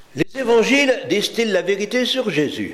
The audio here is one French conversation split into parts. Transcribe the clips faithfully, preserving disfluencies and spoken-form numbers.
Les évangiles disent-ils la vérité sur Jésus?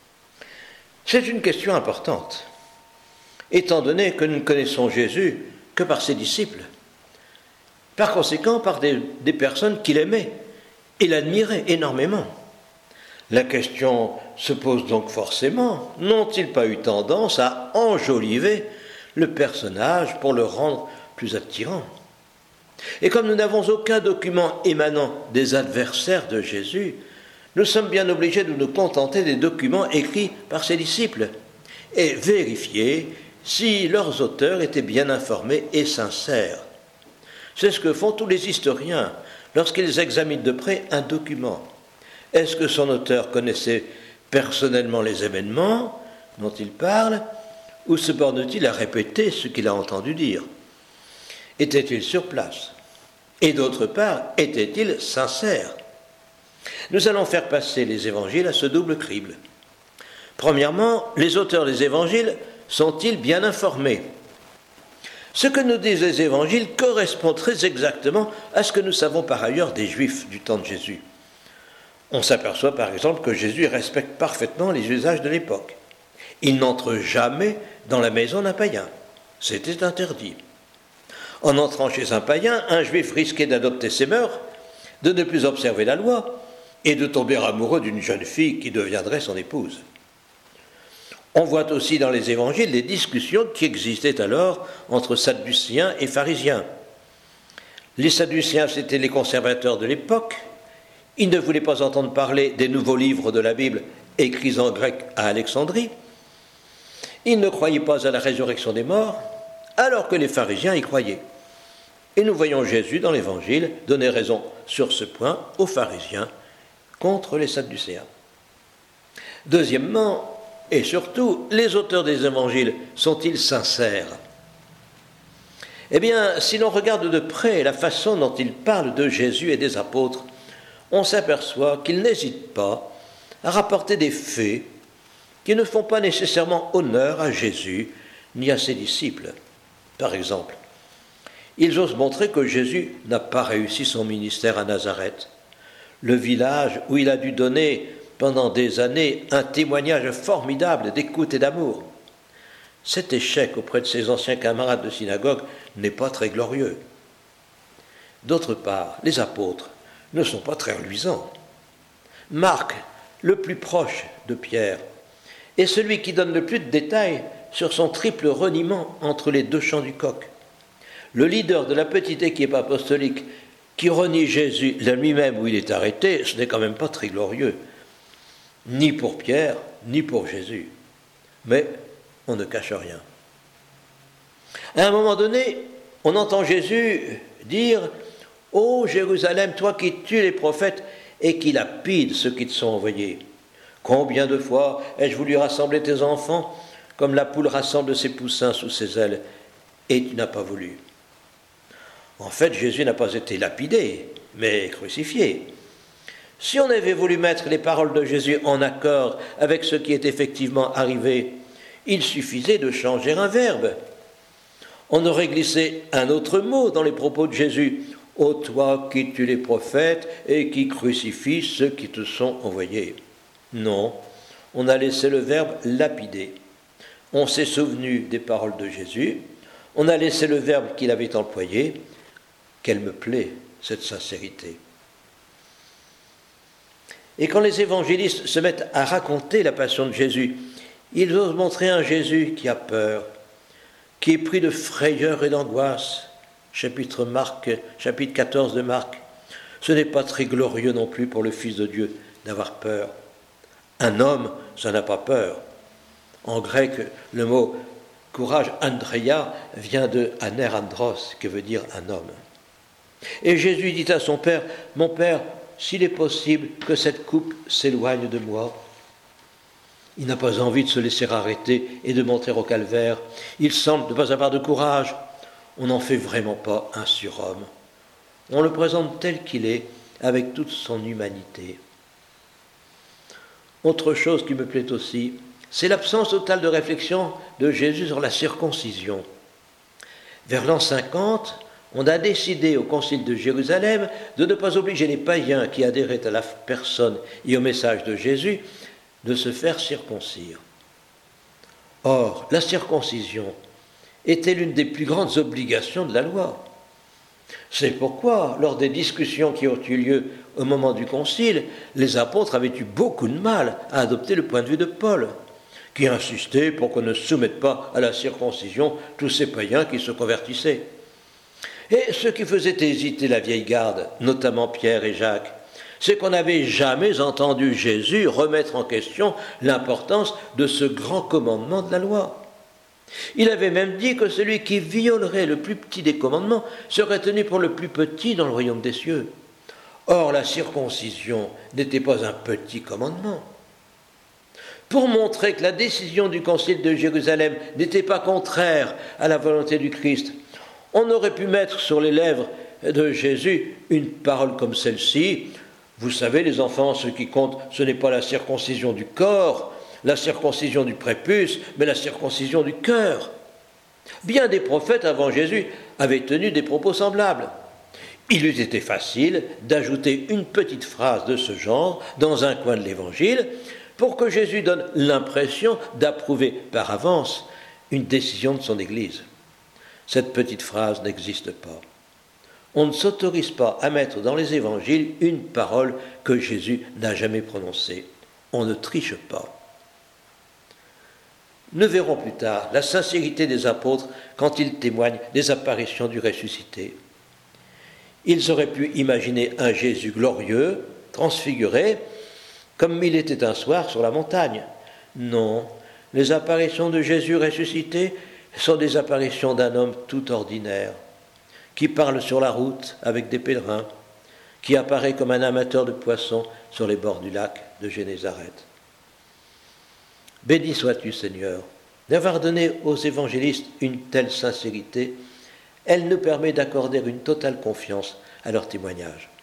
C'est une question importante, étant donné que nous ne connaissons Jésus que par ses disciples. Par conséquent, par des, des personnes qu'il aimait et l'admirait énormément. La question se pose donc forcément, n'ont-ils pas eu tendance à enjoliver le personnage pour le rendre plus attirant? Et comme nous n'avons aucun document émanant des adversaires de Jésus, nous sommes bien obligés de nous contenter des documents écrits par ses disciples et vérifier si leurs auteurs étaient bien informés et sincères. C'est ce que font tous les historiens lorsqu'ils examinent de près un document. Est-ce que son auteur connaissait personnellement les événements dont il parle, ou se borne-t-il à répéter ce qu'il a entendu dire? Était-il sur place? Et d'autre part, était-il sincère? Nous allons faire passer les évangiles à ce double crible. Premièrement, les auteurs des évangiles sont-ils bien informés? Ce que nous disent les évangiles correspond très exactement à ce que nous savons par ailleurs des Juifs du temps de Jésus. On s'aperçoit par exemple que Jésus respecte parfaitement les usages de l'époque. Il n'entre jamais dans la maison d'un païen. C'était interdit. En entrant chez un païen, un Juif risquait d'adopter ses mœurs, de ne plus observer la loi et de tomber amoureux d'une jeune fille qui deviendrait son épouse. On voit aussi dans les évangiles les discussions qui existaient alors entre sadduciens et pharisiens. Les sadduciens, c'étaient les conservateurs de l'époque. Ils ne voulaient pas entendre parler des nouveaux livres de la Bible écrits en grec à Alexandrie. Ils ne croyaient pas à la résurrection des morts, alors que les pharisiens y croyaient. Et nous voyons Jésus dans l'Évangile donner raison sur ce point aux pharisiens contre les sadducéens. Deuxièmement, et surtout, les auteurs des Évangiles sont-ils sincères? Eh bien, si l'on regarde de près la façon dont ils parlent de Jésus et des apôtres, on s'aperçoit qu'ils n'hésitent pas à rapporter des faits qui ne font pas nécessairement honneur à Jésus ni à ses disciples. Par exemple, ils osent montrer que Jésus n'a pas réussi son ministère à Nazareth, le village où il a dû donner pendant des années un témoignage formidable d'écoute et d'amour. Cet échec auprès de ses anciens camarades de synagogue n'est pas très glorieux. D'autre part, les apôtres ne sont pas très reluisants. Marc, le plus proche de Pierre, est celui qui donne le plus de détails sur son triple reniement entre les deux chants du coq. Le leader de la petite équipe apostolique qui renie Jésus la nuit même où il est arrêté, ce n'est quand même pas très glorieux, ni pour Pierre, ni pour Jésus. Mais on ne cache rien. À un moment donné, on entend Jésus dire « Ô Jérusalem, toi qui tues les prophètes et qui lapides ceux qui te sont envoyés, combien de fois ai-je voulu rassembler tes enfants comme la poule rassemble ses poussins sous ses ailes, et tu n'as pas voulu. » En fait, Jésus n'a pas été lapidé, mais crucifié. Si on avait voulu mettre les paroles de Jésus en accord avec ce qui est effectivement arrivé, il suffisait de changer un verbe. On aurait glissé un autre mot dans les propos de Jésus. « Ô toi qui tues les prophètes et qui crucifies ceux qui te sont envoyés. » Non, on a laissé le verbe lapider. On s'est souvenu des paroles de Jésus, on a laissé le verbe qu'il avait employé. Qu'elle me plaît, cette sincérité. Et quand les évangélistes se mettent à raconter la passion de Jésus, ils osent montrer un Jésus qui a peur, qui est pris de frayeur et d'angoisse. Chapitre, Marc, chapitre quatorze de Marc. Ce n'est pas très glorieux non plus pour le Fils de Dieu d'avoir peur. Un homme, ça n'a pas peur. En grec, le mot courage, andreia, vient de aner andros, qui veut dire un homme. Et Jésus dit à son Père, « Mon Père, s'il est possible que cette coupe s'éloigne de moi. » Il n'a pas envie de se laisser arrêter et de monter au calvaire. Il semble ne pas avoir de courage. On n'en fait vraiment pas un surhomme. On le présente tel qu'il est, avec toute son humanité. Autre chose qui me plaît aussi, c'est l'absence totale de réflexion de Jésus sur la circoncision. Vers l'an cinquante, On a décidé au Concile de Jérusalem de ne pas obliger les païens qui adhéraient à la personne et au message de Jésus de se faire circoncire. Or, la circoncision était l'une des plus grandes obligations de la loi. C'est pourquoi, lors des discussions qui ont eu lieu au moment du Concile, les apôtres avaient eu beaucoup de mal à adopter le point de vue de Paul, qui insistait pour qu'on ne soumette pas à la circoncision tous ces païens qui se convertissaient. Et ce qui faisait hésiter la vieille garde, notamment Pierre et Jacques, c'est qu'on n'avait jamais entendu Jésus remettre en question l'importance de ce grand commandement de la loi. Il avait même dit que celui qui violerait le plus petit des commandements serait tenu pour le plus petit dans le royaume des cieux. Or, la circoncision n'était pas un petit commandement. Pour montrer que la décision du Concile de Jérusalem n'était pas contraire à la volonté du Christ, on aurait pu mettre sur les lèvres de Jésus une parole comme celle-ci. Vous savez, les enfants, ce qui compte, ce n'est pas la circoncision du corps, la circoncision du prépuce, mais la circoncision du cœur. Bien des prophètes avant Jésus avaient tenu des propos semblables. Il eût été facile d'ajouter une petite phrase de ce genre dans un coin de l'Évangile pour que Jésus donne l'impression d'approuver par avance une décision de son Église. Cette petite phrase n'existe pas. On ne s'autorise pas à mettre dans les évangiles une parole que Jésus n'a jamais prononcée. On ne triche pas. Nous verrons plus tard la sincérité des apôtres quand ils témoignent des apparitions du ressuscité. Ils auraient pu imaginer un Jésus glorieux, transfiguré, comme il était un soir sur la montagne. Non, les apparitions de Jésus ressuscité sont des apparitions d'un homme tout ordinaire, qui parle sur la route avec des pèlerins, qui apparaît comme un amateur de poissons sur les bords du lac de Génézareth. Béni sois-tu, Seigneur, d'avoir donné aux évangélistes une telle sincérité. Elle nous permet d'accorder une totale confiance à leur témoignage.